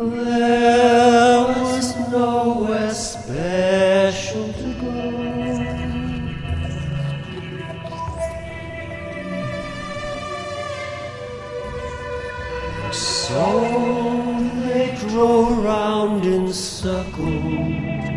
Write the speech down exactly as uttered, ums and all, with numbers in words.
There was nowhere special to go. So they drove round in circles,